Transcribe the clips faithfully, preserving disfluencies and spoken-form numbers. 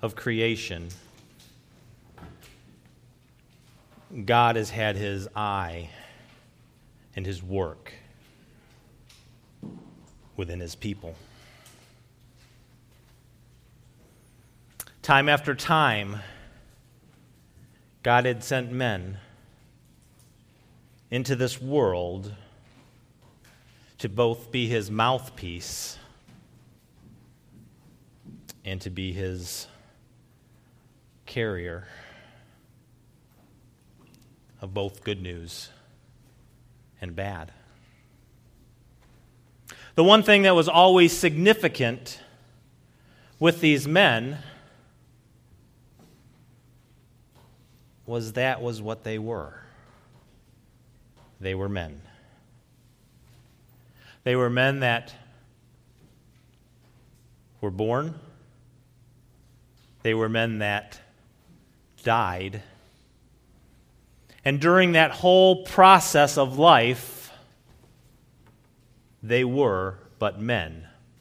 of creation, God has had his eye and his work within his people. Time after time, God had sent men into this world to both be his mouthpiece and to be his carrier of both good news and bad. The one thing that was always significant with these men was that was what they were. They were men. They were men that were born. They were men that died. And during that whole process of life, they were but men,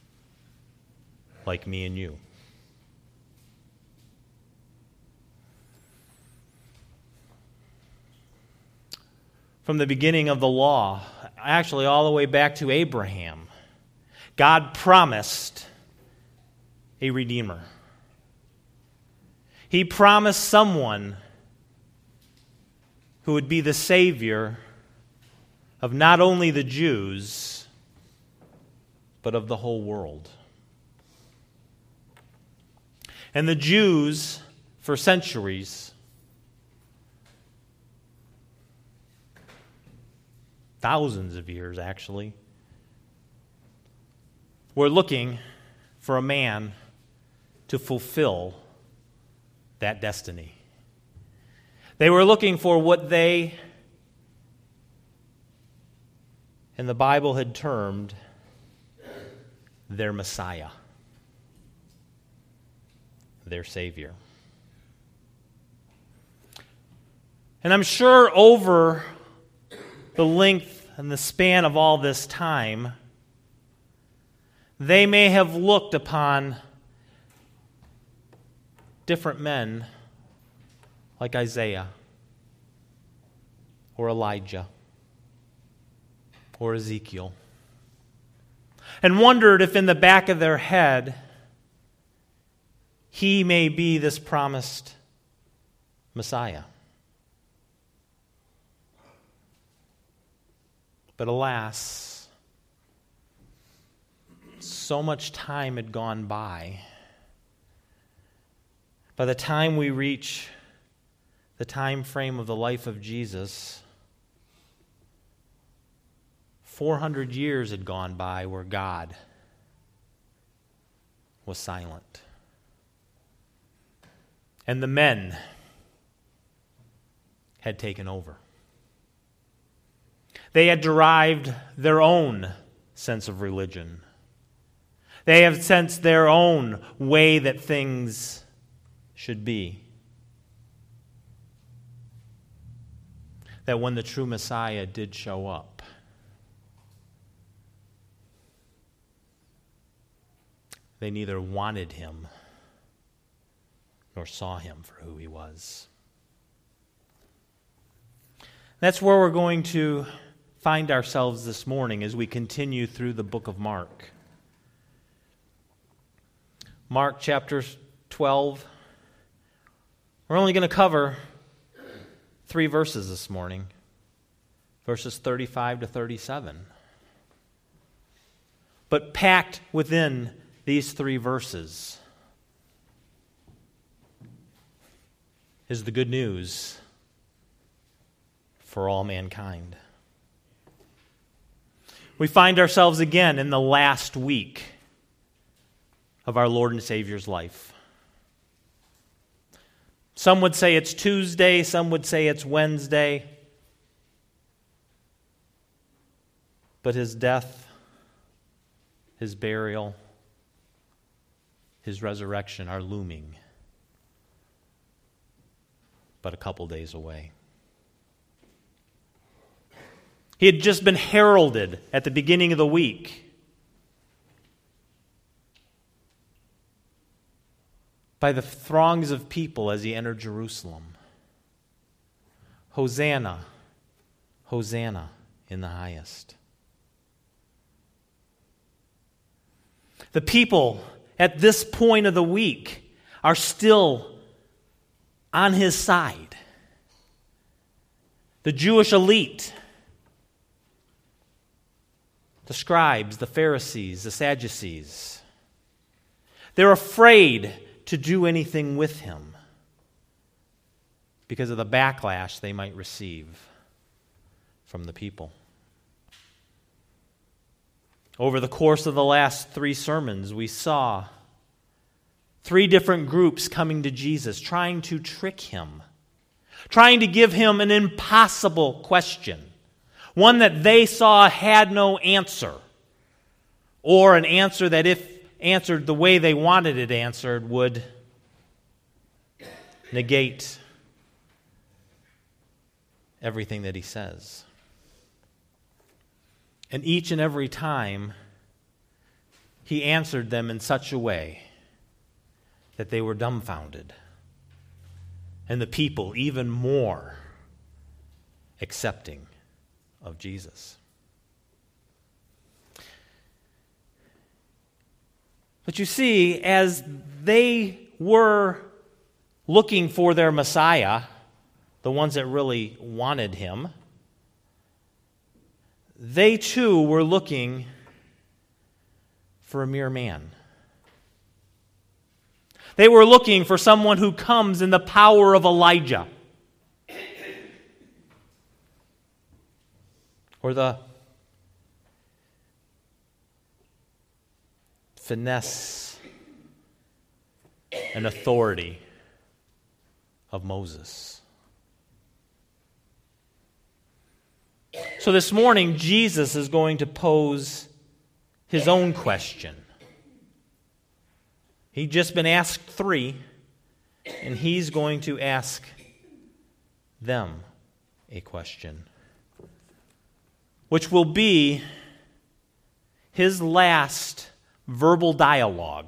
like me and you. From the beginning of the law, actually all the way back to Abraham, God promised a Redeemer. He promised someone who would be the Savior of not only the Jews, but of the whole world. And the Jews, for centuries, thousands of years actually, were looking for a man to fulfill that destiny. They were looking for what they, in the Bible, had termed their Messiah, their Savior. And I'm sure over the length and the span of all this time, they may have looked upon different men like Isaiah or Elijah or Ezekiel, and wondered if in the back of their head he may be this promised Messiah. But alas, so much time had gone by. By the time we reach the time frame of the life of Jesus, four hundred years had gone by where God was silent. And the men had taken over. They had derived their own sense of religion. They have sensed their own way that things should be. That when the true Messiah did show up, they neither wanted him nor saw him for who he was. That's where we're going to find ourselves this morning as we continue through the book of Mark. Mark chapter twelve. We're only going to cover three verses this morning, verses thirty-five to thirty-seven. But packed within these three verses is the good news for all mankind. We find ourselves again in the last week of our Lord and Savior's life. Some would say it's Tuesday, some would say it's Wednesday. But his death, his burial, his resurrection are looming, but a couple days away. He had just been heralded at the beginning of the week. by the throngs of people as he entered Jerusalem. Hosanna, Hosanna in the highest. The people at this point of the week are still on his side. The Jewish elite, the scribes, the Pharisees, the Sadducees, they're afraid to do anything with him because of the backlash they might receive from the people. Over the course of the last three sermons, we saw three different groups coming to Jesus, trying to trick him, trying to give him an impossible question, one that they saw had no answer, or an answer that, if answered the way they wanted it answered, would negate everything that he says. And each and every time, he answered them in such a way that they were dumbfounded, and the people even more accepting of Jesus. But you see, as they were looking for their Messiah, the ones that really wanted him, they too were looking for a mere man. They were looking for someone who comes in the power of Elijah, or the finesse and authority of Moses. So this morning, Jesus is going to pose his own question. He'd just been asked three, and he's going to ask them a question, which will be his last verbal dialogue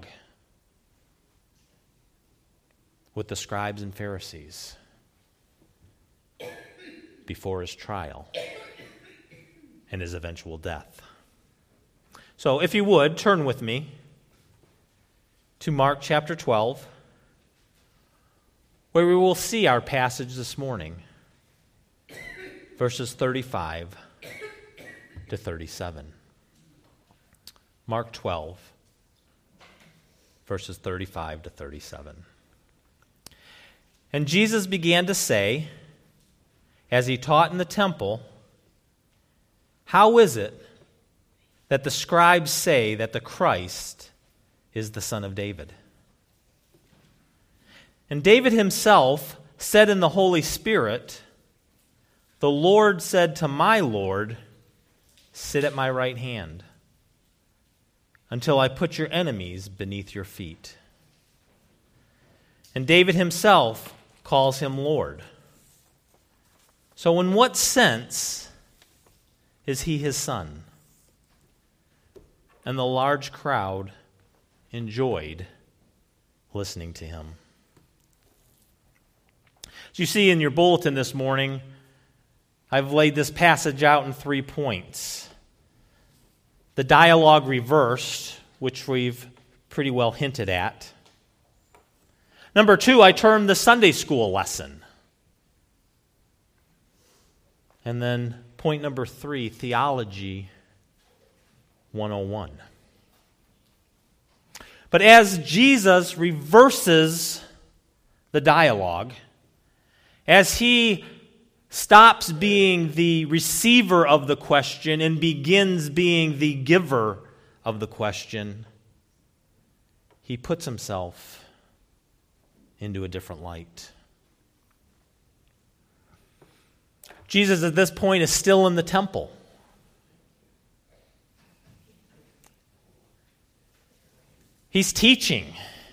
with the scribes and Pharisees before his trial and his eventual death. So, if you would, turn with me to Mark chapter twelve, where we will see our passage this morning, verses thirty-five to thirty-seven. Mark twelve, verses thirty-five to thirty-seven. And Jesus began to say, as he taught in the temple, "How is it that the scribes say that the Christ is the Son of David? And David himself said in the Holy Spirit, 'The Lord said to my Lord, sit at my right hand, until I put your enemies beneath your feet.' And David himself calls him Lord. So in what sense is he his son?" And the large crowd enjoyed listening to him. As you see in your bulletin this morning, I've laid this passage out in three points. The dialogue reversed, which we've pretty well hinted at. Number two, I termed the Sunday school lesson. And then point number three, theology one oh one. But as Jesus reverses the dialogue, as he stops being the receiver of the question and begins being the giver of the question, he puts himself into a different light. Jesus at this point is still in the temple. He's teaching.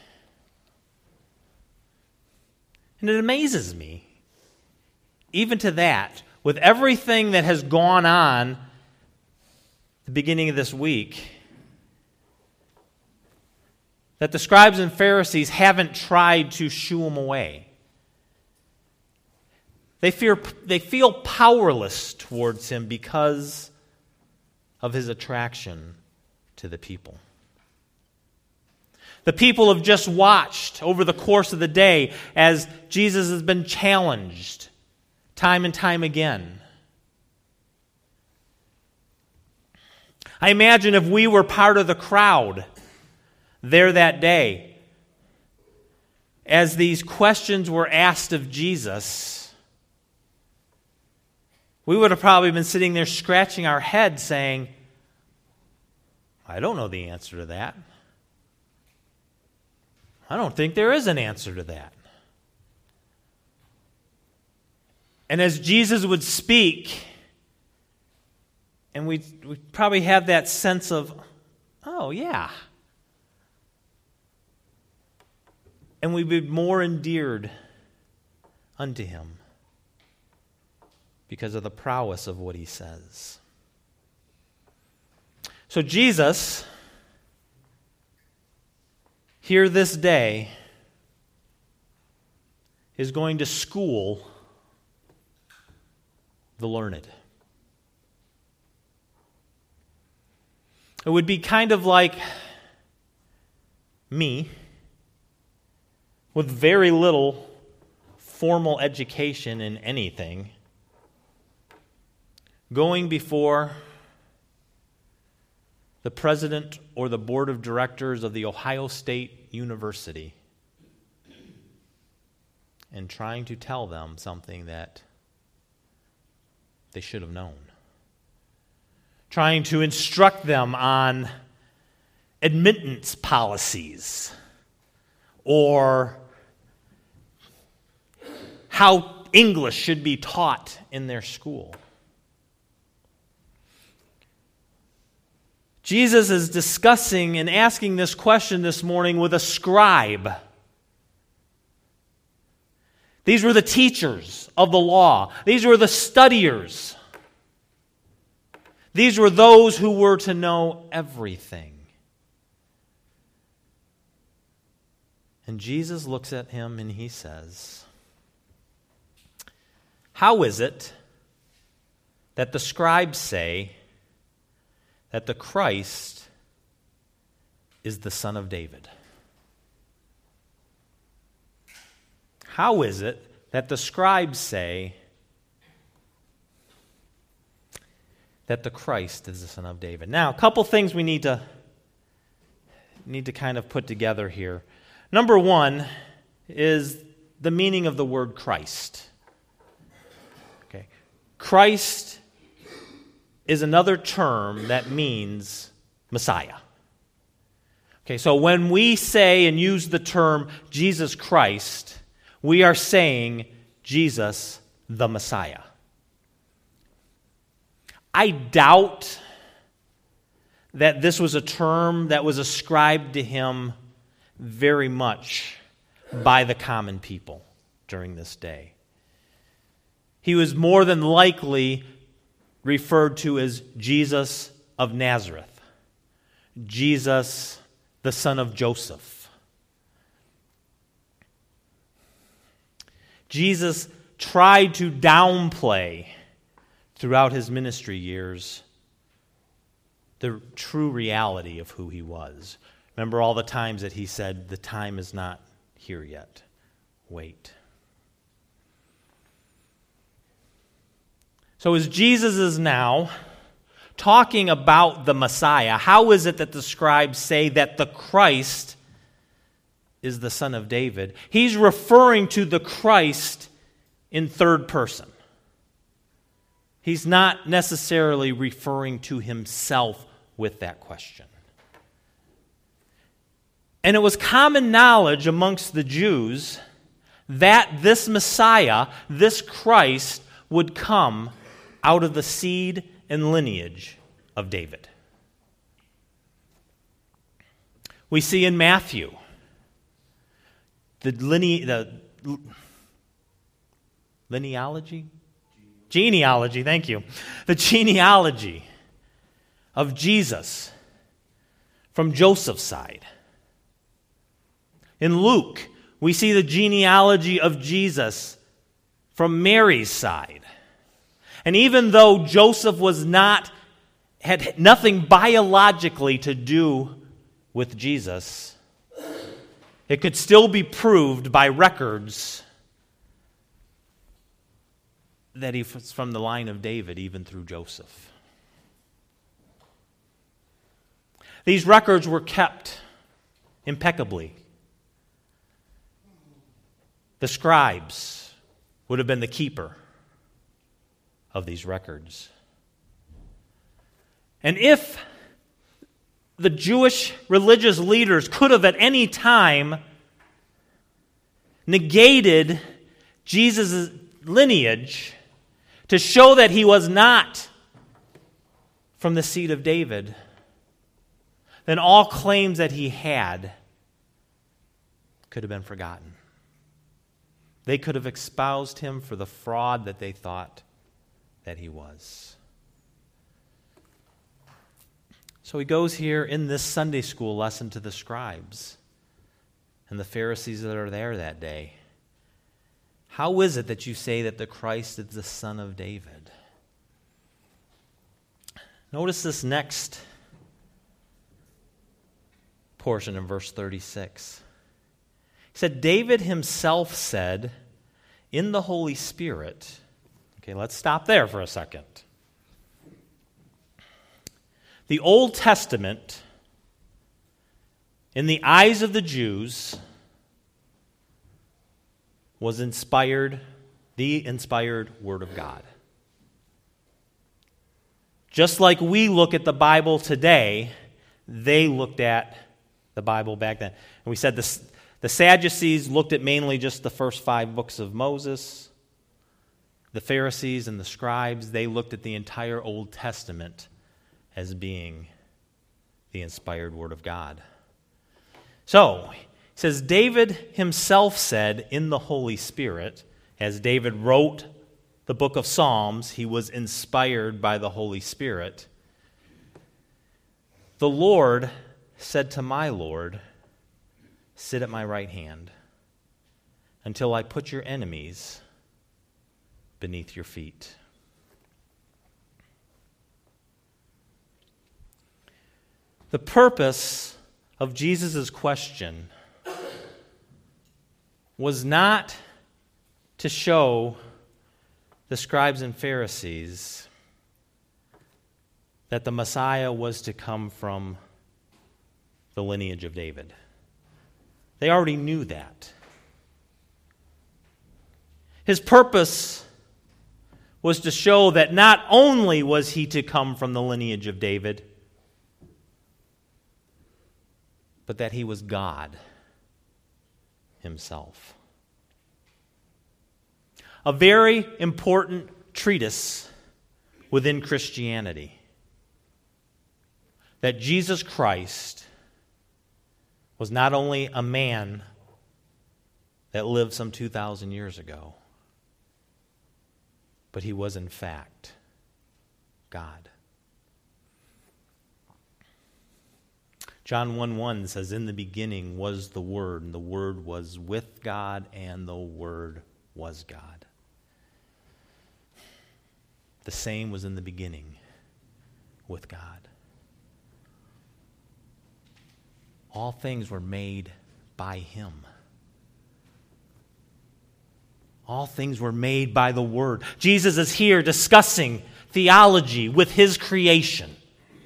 And it amazes me, even to that, with everything that has gone on at the beginning of this week, that the scribes and Pharisees haven't tried to shoo him away. They fear, they feel powerless towards him because of his attraction to the people. The people have just watched over the course of the day as Jesus has been challenged time and time again. I imagine if we were part of the crowd there that day, as these questions were asked of Jesus, we would have probably been sitting there scratching our head saying, I don't know the answer to that. I don't think there is an answer to that. And as Jesus would speak, and we'd, we'd probably have that sense of, oh, yeah. And we'd be more endeared unto him because of the prowess of what he says. So Jesus, here this day, is going to school the learned. It would be kind of like me, with very little formal education in anything, going before the president or the board of directors of the Ohio State University and trying to tell them something that they should have known. Trying to instruct them on admittance policies or how English should be taught in their school. Jesus is discussing and asking this question this morning with a scribe. These were the teachers of the law. These were the studiers. These were those who were to know everything. And Jesus looks at him and he says, how is it that the scribes say that the Christ is the Son of David? How is it that the scribes say that the Christ is the Son of David? Now, a couple things we need to need to kind of put together here. Number one is the meaning of the word Christ. Okay. Christ is another term that means Messiah. Okay, so when we say and use the term Jesus Christ, we are saying Jesus the Messiah. I doubt that this was a term that was ascribed to him very much by the common people during this day. He was more than likely referred to as Jesus of Nazareth, Jesus, the son of Joseph. Jesus tried to downplay throughout his ministry years the true reality of who he was. Remember all the times that he said, the time is not here yet. Wait. So as Jesus is now talking about the Messiah, how is it that the scribes say that the Christ is the Son of David? He's referring to the Christ in third person. He's not necessarily referring to himself with that question. And it was common knowledge amongst the Jews that this Messiah, this Christ, would come out of the seed and lineage of David. We see in Matthew the, line, the linealogy? Genealogy, thank you. The genealogy of Jesus from Joseph's side. In Luke, we see the genealogy of Jesus from Mary's side. And even though Joseph was not, had nothing biologically to do with Jesus, it could still be proved by records that he was from the line of David, even through Joseph. These records were kept impeccably. The scribes would have been the keeper of these records. And if the Jewish religious leaders could have at any time negated Jesus' lineage to show that he was not from the seed of David, then all claims that he had could have been forgotten. They could have espoused him for the fraud that they thought that he was. So he goes here in this Sunday school lesson to the scribes and the Pharisees that are there that day. How is it that you say that the Christ is the son of David? Notice this next portion in verse thirty-six. He said, David himself said in the Holy Spirit. Okay, let's stop there for a second. The Old Testament, in the eyes of the Jews, was inspired, the inspired Word of God. Just like we look at the Bible today, they looked at the Bible back then. And we said this, the Sadducees looked at mainly just the first five books of Moses. The Pharisees and the scribes, they looked at the entire Old Testament as being the inspired Word of God. So, he says, David himself said in the Holy Spirit, as David wrote the book of Psalms, he was inspired by the Holy Spirit. The Lord said to my Lord, sit at my right hand until I put your enemies beneath your feet. The purpose of Jesus' question was not to show the scribes and Pharisees that the Messiah was to come from the lineage of David. They already knew that. His purpose was to show that not only was he to come from the lineage of David, but that he was God himself. A very important treatise within Christianity, that Jesus Christ was not only a man that lived some two thousand years ago, but he was in fact God. John one one says, in the beginning was the Word, and the Word was with God, and the Word was God. The same was in the beginning with God. All things were made by Him. All things were made by the Word. Jesus is here discussing theology with His creation.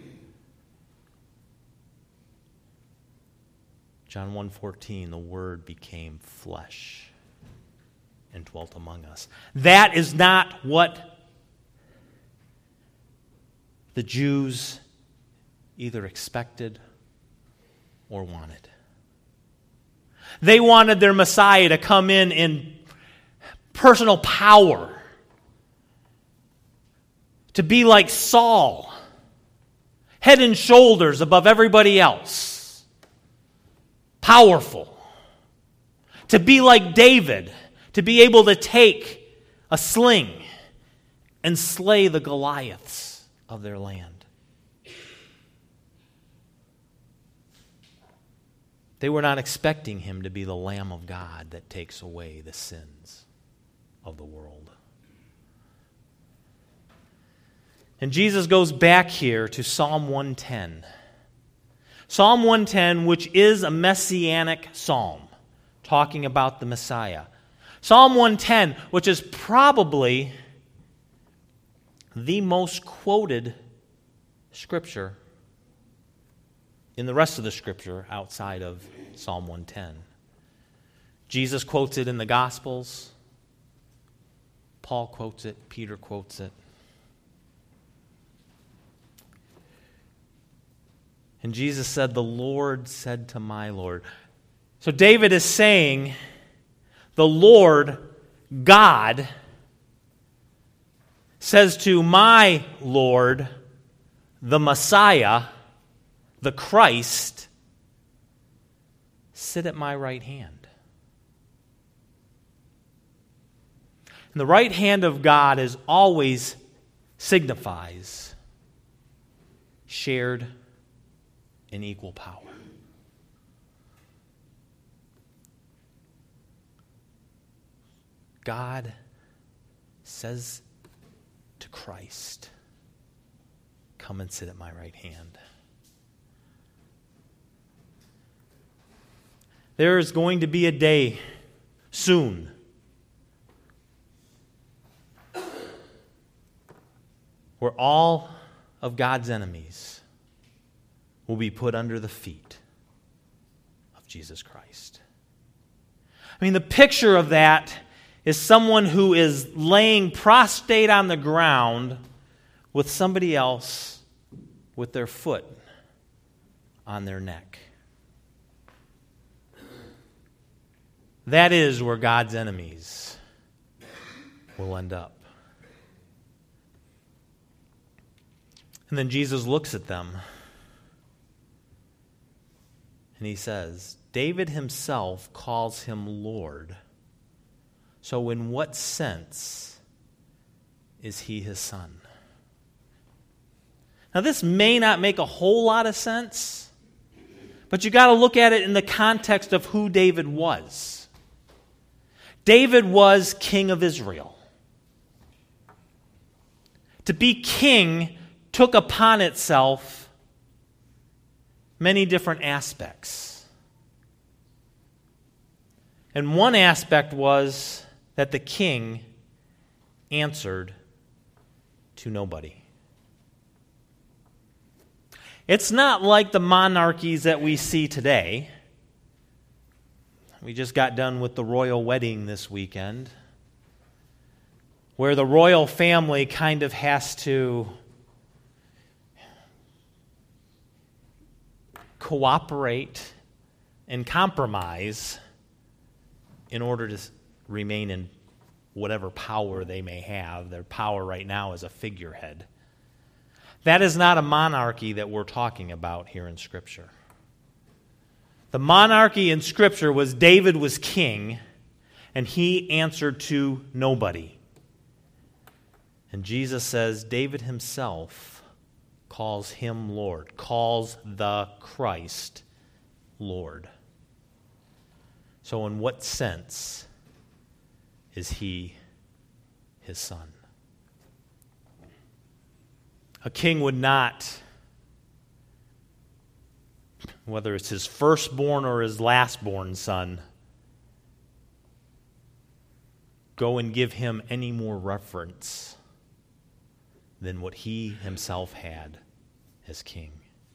John one fourteen, the Word became flesh and dwelt among us. That is not what the Jews either expected or wanted. They wanted their Messiah to come in in personal power, to be like Saul, head and shoulders above everybody else, powerful, to be like David, to be able to take a sling and slay the Goliaths of their land. They were not expecting him to be the Lamb of God that takes away the sins of the world. And Jesus goes back here to Psalm one ten. Psalm one ten, which is a messianic psalm, talking about the Messiah. Psalm one ten, which is probably the most quoted scripture in the rest of the scripture outside of Psalm one ten. Jesus quotes it in the Gospels. Paul quotes it. Peter quotes it. And Jesus said, "The Lord said to my Lord." So David is saying, the Lord, God, says to my Lord, the Messiah, the Christ, sit at my right hand. And the right hand of God is always signifies shared and equal power. God says to Christ, "Come and sit at my right hand." There is going to be a day soon where all of God's enemies will be put under the feet of Jesus Christ. I mean, the picture of that is someone who is laying prostrate on the ground with somebody else with their foot on their neck. That is where God's enemies will end up. And then Jesus looks at them and he says, David himself calls him Lord. So in what sense is he his son? Now this may not make a whole lot of sense, but you got to look at it in the context of who David was. David was king of Israel. To be king took upon itself many different aspects. And one aspect was that the king answered to nobody. It's not like the monarchies that we see today. We just got done with the royal wedding this weekend, where the royal family kind of has to cooperate and compromise in order to remain in whatever power they may have. Their power right now is a figurehead. That is not a monarchy that we're talking about here in Scripture. The monarchy in Scripture was David was king, and he answered to nobody. And Jesus says David himself calls him Lord, calls the Christ Lord. So in what sense is he his son? A king would not, whether it's his firstborn or his lastborn son, go and give him any more reverence than what he himself had as king.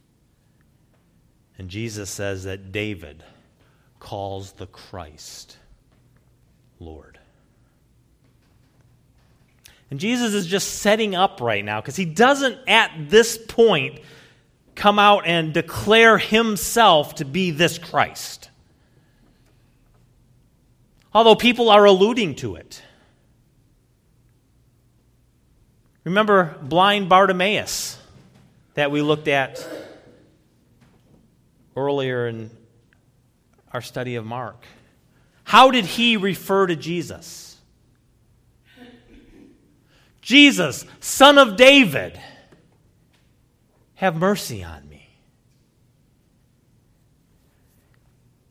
And Jesus says that David calls the Christ Lord. And Jesus is just setting up right now, because he doesn't at this point come out and declare himself to be this Christ. Although people are alluding to it. Remember blind Bartimaeus that we looked at earlier in our study of Mark. How did he refer to Jesus? Jesus, Son of David, have mercy on me.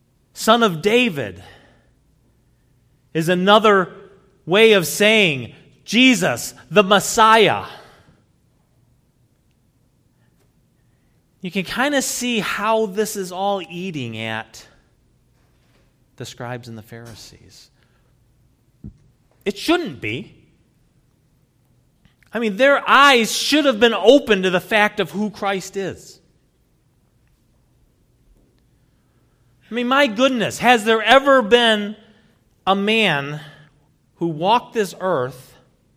Son of David, is another way of saying Jesus, the Messiah. You can kind of see how this is all eating at the scribes and the Pharisees. It shouldn't be. I mean, their eyes should have been open to the fact of who Christ is. I mean, my goodness, has there ever been a man who walked this earth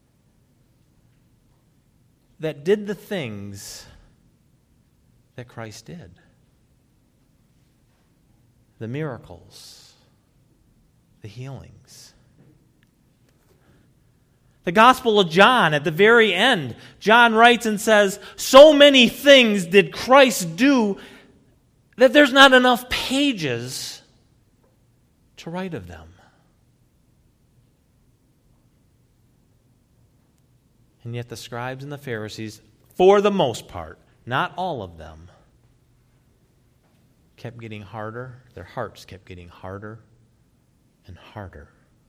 that did the things that Christ did? The miracles, the healings. The Gospel of John, at the very end, John writes and says, so many things did Christ do that there's not enough pages to write of them. And yet the scribes and the Pharisees, for the most part, not all of them, kept getting harder. Their hearts kept getting harder and harder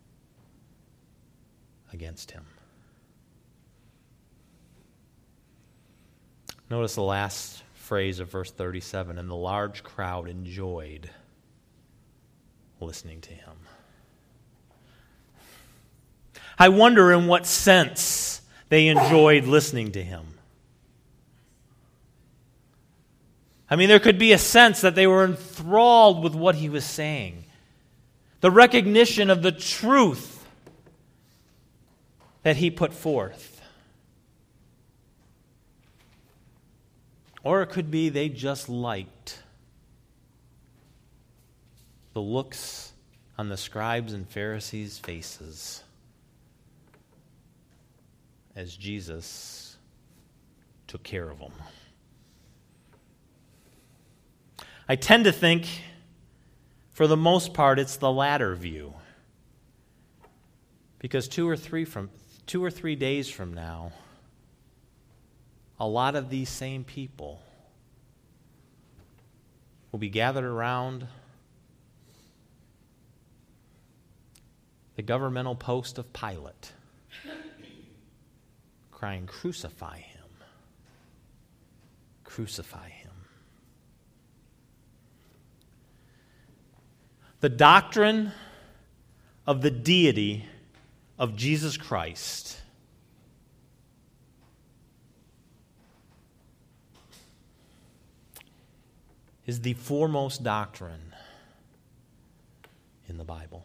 against him. Notice the last phrase of verse thirty-seven, and the large crowd enjoyed listening to him. I wonder in what sense they enjoyed listening to him. I mean, there could be a sense that they were enthralled with what he was saying. The recognition of the truth that he put forth. Or it could be they just liked the looks on the scribes and Pharisees' faces as Jesus took care of them. I tend to think, for the most part, it's the latter view. Because two or three from two or three days from now, a lot of these same people will be gathered around the governmental post of Pilate, crying, "Crucify him! Crucify him!" The doctrine of the deity of Jesus Christ is the foremost doctrine in the Bible.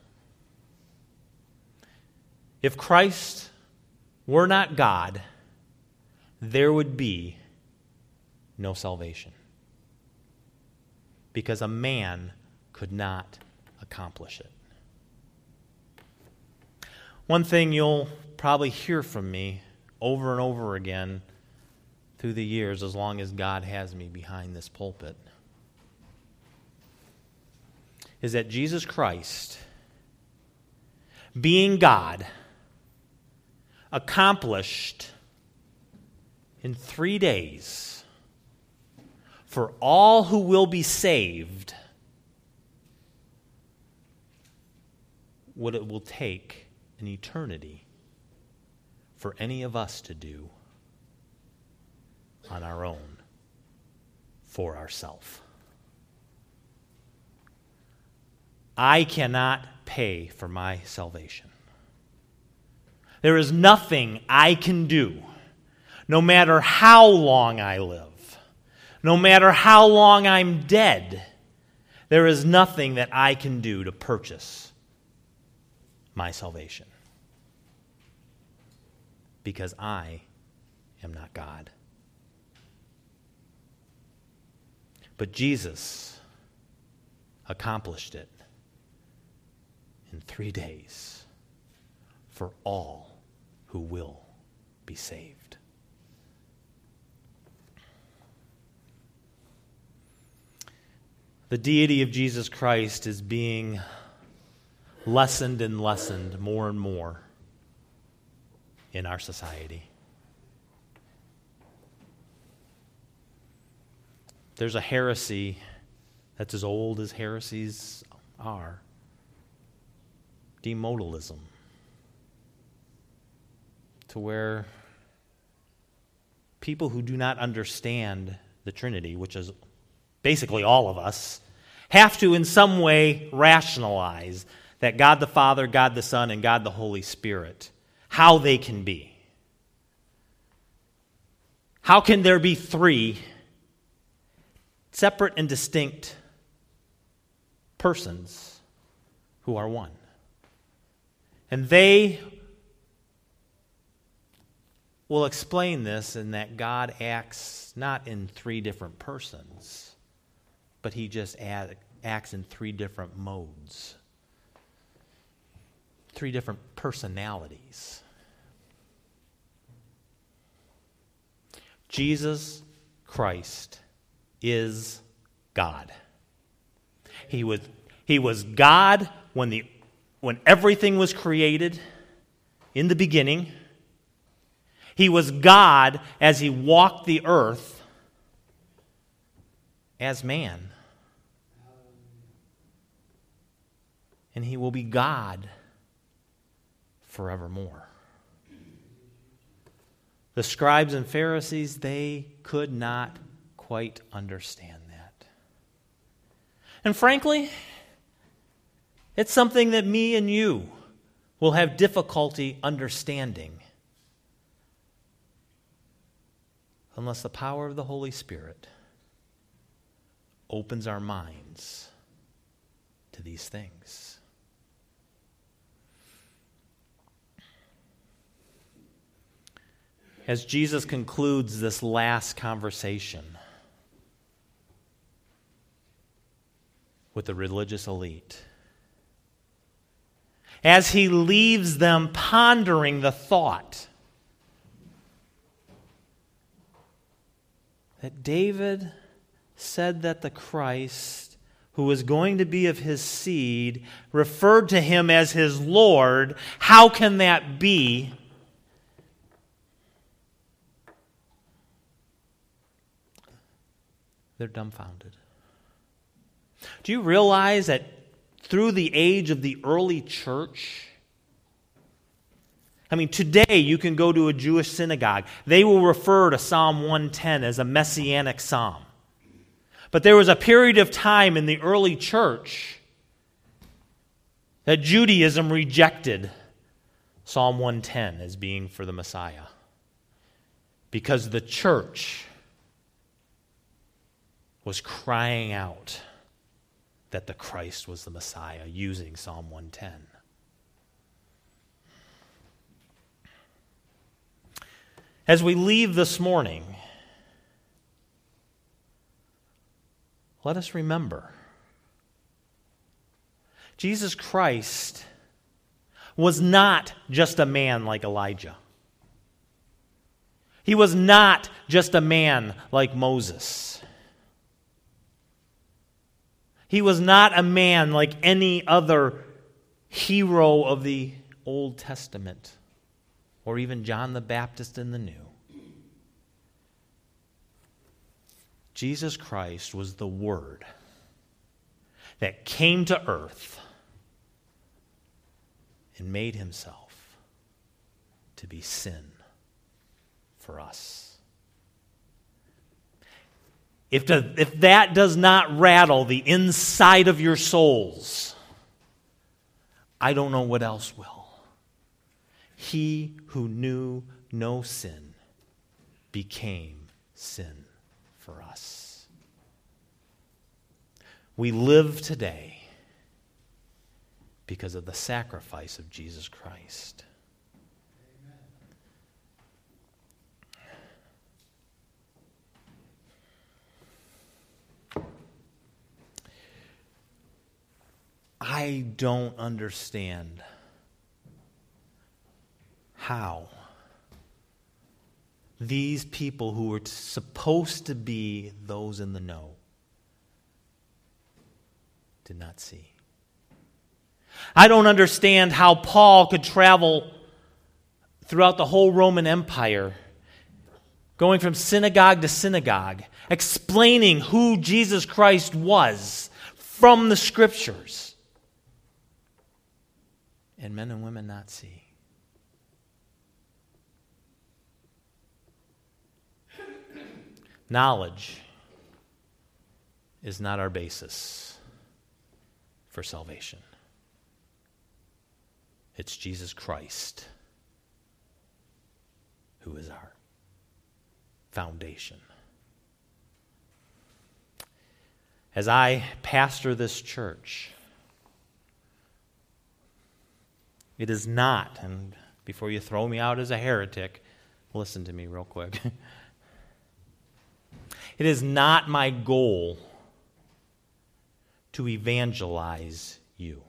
If Christ were not God, there would be no salvation. Because a man could not accomplish it. One thing you'll probably hear from me over and over again through the years, as long as God has me behind this pulpit, is that Jesus Christ, being God, accomplished in three days for all who will be saved what it will take an eternity for any of us to do on our own for ourselves. I cannot pay for my salvation. There is nothing I can do, no matter how long I live, no matter how long I'm dead, there is nothing that I can do to purchase my salvation. Because I am not God. But Jesus accomplished it in three days for all who will be saved. The deity of Jesus Christ is being lessened and lessened more and more in our society. There's a heresy that's as old as heresies are demodalism, to where people who do not understand the Trinity, which is basically all of us, have to in some way rationalize that God the Father, God the Son, and God the Holy Spirit, how they can be. How can there be three separate and distinct persons who are one? And they will explain this in that God acts not in three different persons, but he just add, acts in three different modes, three different personalities. Jesus Christ is God. He was, he was God when, the, when everything was created in the beginning. He was God as he walked the earth as man. And he will be God forevermore. The scribes and Pharisees, they could not quite understand that. And frankly, it's something that me and you will have difficulty understanding unless the power of the Holy Spirit opens our minds to these things. As Jesus concludes this last conversation with the religious elite, as he leaves them pondering the thought that David said that the Christ, who was going to be of his seed, referred to him as his Lord, how can that be? They're dumbfounded. Do you realize that through the age of the early church, I mean, today you can go to a Jewish synagogue. They will refer to Psalm one ten as a messianic psalm. But there was a period of time in the early church that Judaism rejected Psalm one ten as being for the Messiah, because the church was crying out that the Christ was the Messiah using Psalm one ten. As we leave this morning, let us remember Jesus Christ was not just a man like Elijah. He was not just a man like Moses. He was not a man like any other hero of the Old Testament, or even John the Baptist in the New. Jesus Christ was the Word that came to earth and made himself to be sin for us. If, the, if that does not rattle the inside of your souls, I don't know what else will. He who knew no sin became sin for us. We live today because of the sacrifice of Jesus Christ. I don't understand how these people who were supposed to be those in the know did not see. I don't understand how Paul could travel throughout the whole Roman Empire, going from synagogue to synagogue, explaining who Jesus Christ was from the Scriptures. and men and women not see. Knowledge is not our basis for salvation. It's Jesus Christ who is our foundation. As I pastor this church, it is not, and before you throw me out as a heretic, listen to me real quick. It is not my goal to evangelize you.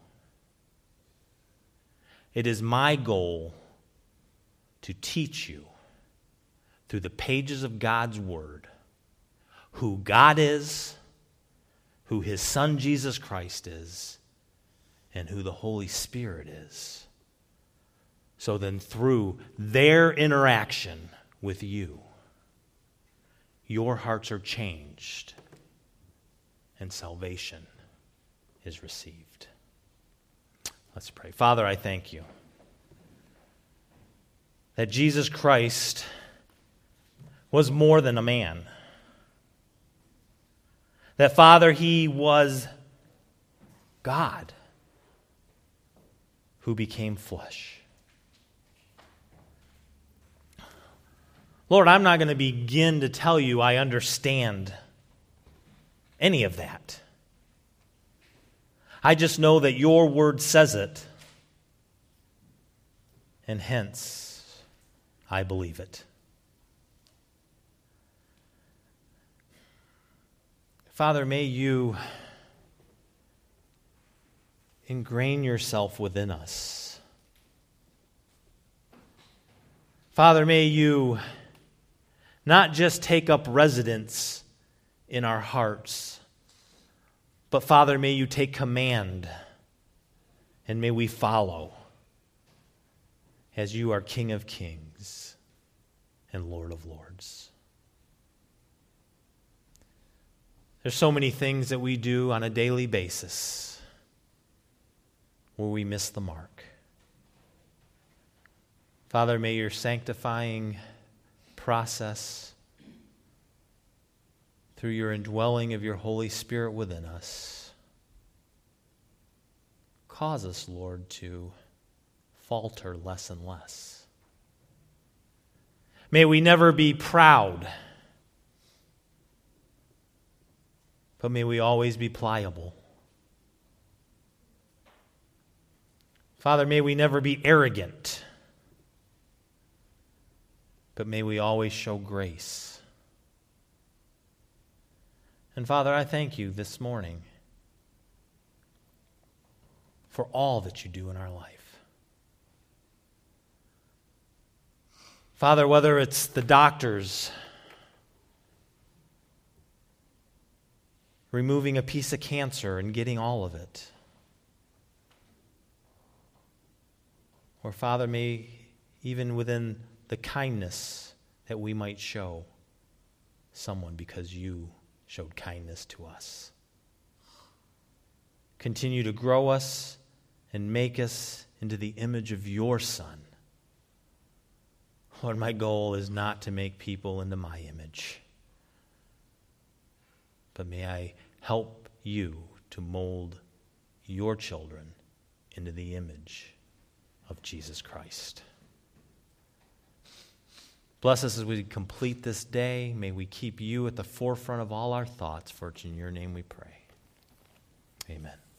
It is my goal to teach you through the pages of God's Word who God is, who His Son Jesus Christ is, and who the Holy Spirit is. So then through their interaction with you, your hearts are changed and salvation is received. Let's pray. Father, I thank you that Jesus Christ was more than a man. That, Father, He was God who became flesh. Lord, I'm not going to begin to tell you I understand any of that. I just know that your word says it, and hence I believe it. Father, may you ingrain yourself within us. Father, may you not just take up residence in our hearts, but Father, may you take command and may we follow as you are King of Kings and Lord of Lords. There's so many things that we do on a daily basis where we miss the mark. Father, may your sanctifying process through your indwelling of your Holy Spirit within us cause us, Lord, to falter less and less. May we never be proud, but may we always be pliable. Father, may we never be arrogant, but may we always show grace. And Father, I thank you this morning for all that you do in our life. Father, whether it's the doctors removing a piece of cancer and getting all of it, or Father, may even within the kindness that we might show someone because you showed kindness to us. Continue to grow us and make us into the image of your Son. Lord, my goal is not to make people into my image, but may I help you to mold your children into the image of Jesus Christ. Bless us as we complete this day. May we keep you at the forefront of all our thoughts, for it's in your name we pray. Amen.